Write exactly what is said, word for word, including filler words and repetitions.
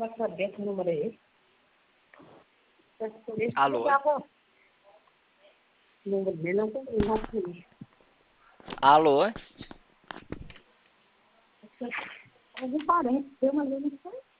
vai saber que número é esse? Alô? O número dele não tem não tem. Alô? Algum parente seu, mas eu não sei.